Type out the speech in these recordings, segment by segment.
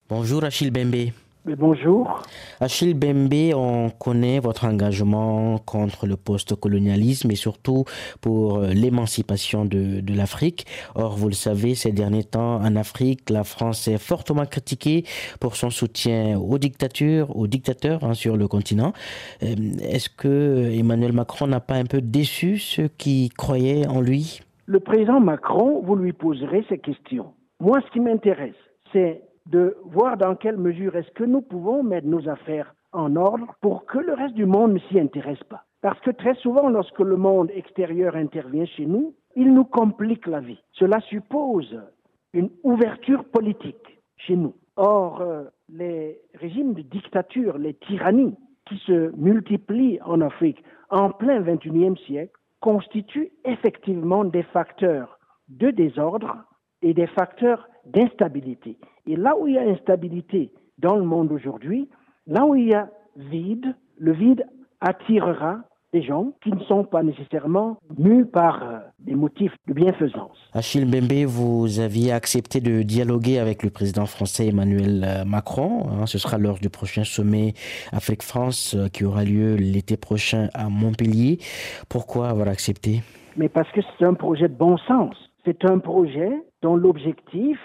Bonjour Achille Bembe. Mais bonjour. Achille Bembe, on connaît votre engagement contre le post-colonialisme et surtout pour l'émancipation de l'Afrique. Or, vous le savez, ces derniers temps, en Afrique, la France est fortement critiquée pour son soutien aux dictatures, aux dictateurs sur le continent. Est-ce que Emmanuel Macron n'a pas un peu déçu ceux qui croyaient en lui? Le président Macron, vous lui poserez ces questions. Moi, ce qui m'intéresse, c'est de voir dans quelle mesure est-ce que nous pouvons mettre nos affaires en ordre pour que le reste du monde ne s'y intéresse pas. Parce que très souvent, lorsque le monde extérieur intervient chez nous, il nous complique la vie. Cela suppose une ouverture politique chez nous. Or, les régimes de dictature, les tyrannies qui se multiplient en Afrique en plein XXIe siècle, constituent effectivement des facteurs de désordre et des facteurs d'instabilité. Et là où il y a instabilité dans le monde aujourd'hui, là où il y a vide, le vide attirera des gens qui ne sont pas nécessairement mus par des motifs de bienfaisance. Achille Mbembe, vous aviez accepté de dialoguer avec le président français Emmanuel Macron. Ce sera lors du prochain sommet Afrique-France qui aura lieu l'été prochain à Montpellier. Pourquoi avoir accepté? Mais parce que c'est un projet de bon sens. C'est un projet dont l'objectif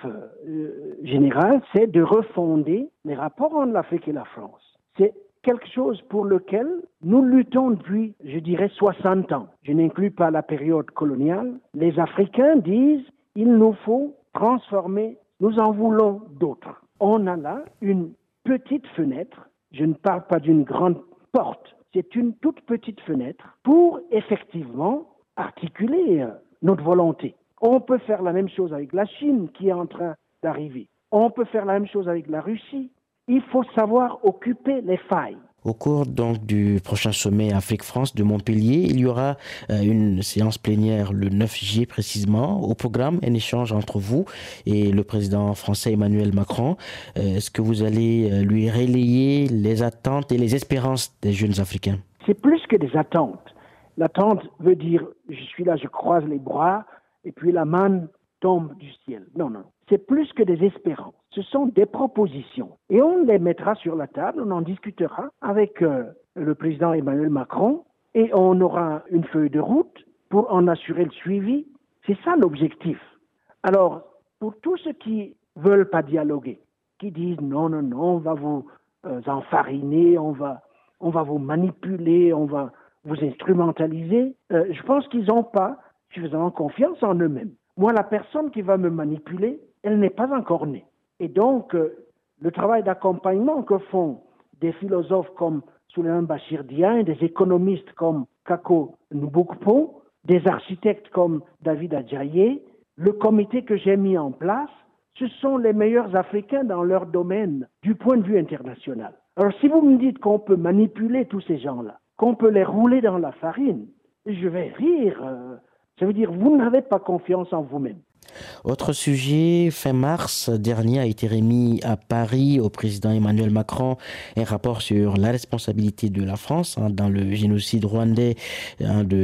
général, c'est de refonder les rapports entre l'Afrique et la France. C'est quelque chose pour lequel nous luttons depuis, je dirais, 60 ans. Je n'inclus pas la période coloniale. Les Africains disent, il nous faut transformer, nous en voulons d'autres. On a là une petite fenêtre, je ne parle pas d'une grande porte, c'est une toute petite fenêtre pour effectivement articuler notre volonté. On peut faire la même chose avec la Chine qui est en train d'arriver. On peut faire la même chose avec la Russie. Il faut savoir occuper les failles. Au cours donc du prochain sommet Afrique-France de Montpellier, il y aura une séance plénière le 9 juillet précisément. Au programme, un échange entre vous et le président français Emmanuel Macron. Est-ce que vous allez lui relayer les attentes et les espérances des jeunes Africains? C'est plus que des attentes. L'attente veut dire je suis là, je croise les bras et puis la manne tombe du ciel. Non, non. C'est plus que des espérances. Ce sont des propositions. Et on les mettra sur la table, on en discutera avec le président Emmanuel Macron et on aura une feuille de route pour en assurer le suivi. C'est ça l'objectif. Alors, pour tous ceux qui veulent pas dialoguer, qui disent non, non, non, on va vous enfariner, on va vous manipuler, on va vous instrumentaliser, je pense qu'ils n'ont pas suffisamment confiance en eux-mêmes. Moi, la personne qui va me manipuler, elle n'est pas encore née. Et donc, le travail d'accompagnement que font des philosophes comme Souleymane Bachir Diagne, des économistes comme Kako Nubukpo, des architectes comme David Adjaye, le comité que j'ai mis en place, ce sont les meilleurs Africains dans leur domaine du point de vue international. Alors, si vous me dites qu'on peut manipuler tous ces gens-là, qu'on peut les rouler dans la farine, je vais rire. Ça veut dire vous n'avez pas confiance en vous-même. Autre sujet, fin mars dernier a été remis à Paris au président Emmanuel Macron un rapport sur la responsabilité de la France dans le génocide rwandais de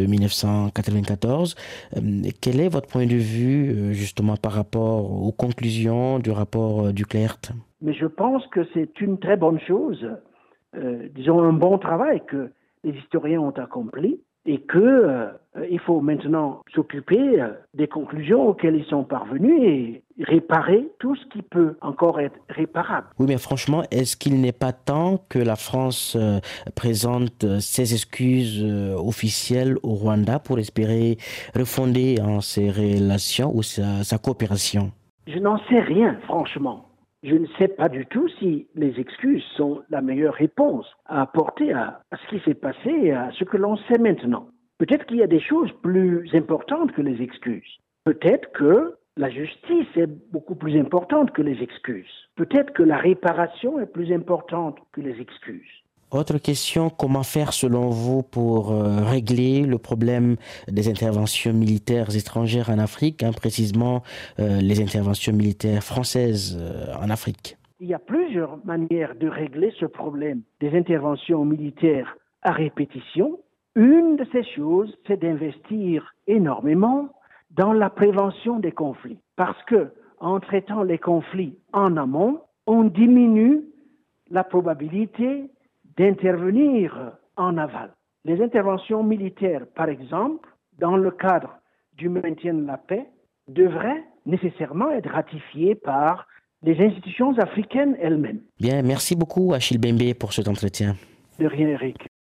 1994. Quel est votre point de vue justement par rapport aux conclusions du rapport du CLERT? Mais je pense que c'est une très bonne chose, disons un bon travail que les historiens ont accompli et qu'il faut maintenant s'occuper des conclusions auxquelles ils sont parvenus et réparer tout ce qui peut encore être réparable. Oui, mais franchement, est-ce qu'il n'est pas temps que la France présente ses excuses officielles au Rwanda pour espérer refonder ses relations ou sa coopération? Je n'en sais rien, franchement. Je ne sais pas du tout si les excuses sont la meilleure réponse à apporter à ce qui s'est passé et à ce que l'on sait maintenant. Peut-être qu'il y a des choses plus importantes que les excuses. Peut-être que la justice est beaucoup plus importante que les excuses. Peut-être que la réparation est plus importante que les excuses. Autre question, comment faire selon vous pour régler le problème des interventions militaires étrangères en Afrique, précisément les interventions militaires françaises en Afrique? Il y a plusieurs manières de régler ce problème des interventions militaires à répétition. Une de ces choses, c'est d'investir énormément dans la prévention des conflits. Parce que, en traitant les conflits en amont, on diminue la probabilité d'intervenir en aval. Les interventions militaires, par exemple, dans le cadre du maintien de la paix, devraient nécessairement être ratifiées par les institutions africaines elles-mêmes. Bien, merci beaucoup Achille Bembe pour cet entretien. De rien, Eric.